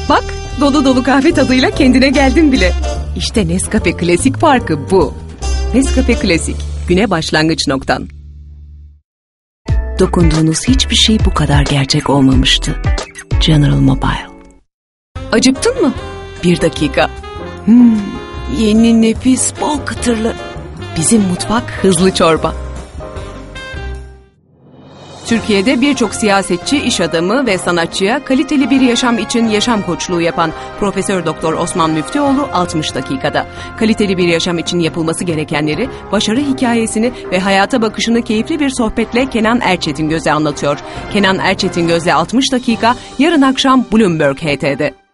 Bak, dolu dolu kahve tadıyla kendine geldin bile. İşte Nescafe Klasik farkı bu. Nescafe Klasik, güne başlangıç noktan. Dokunduğunuz hiçbir şey bu kadar gerçek olmamıştı. General Mobile. Acıktın mı? 1 dakika. Yeni nefis bol kıtırlı. Bizim mutfak hızlı çorba. Türkiye'de birçok siyasetçi, iş adamı ve sanatçıya kaliteli bir yaşam için yaşam koçluğu yapan Profesör Doktor Osman Müftüoğlu 60 dakikada. Kaliteli bir yaşam için yapılması gerekenleri, başarı hikayesini ve hayata bakışını keyifli bir sohbetle Kenan Erçetingöz'e anlatıyor. Kenan Erçetingöz'le 60 dakika yarın akşam Bloomberg HT'de.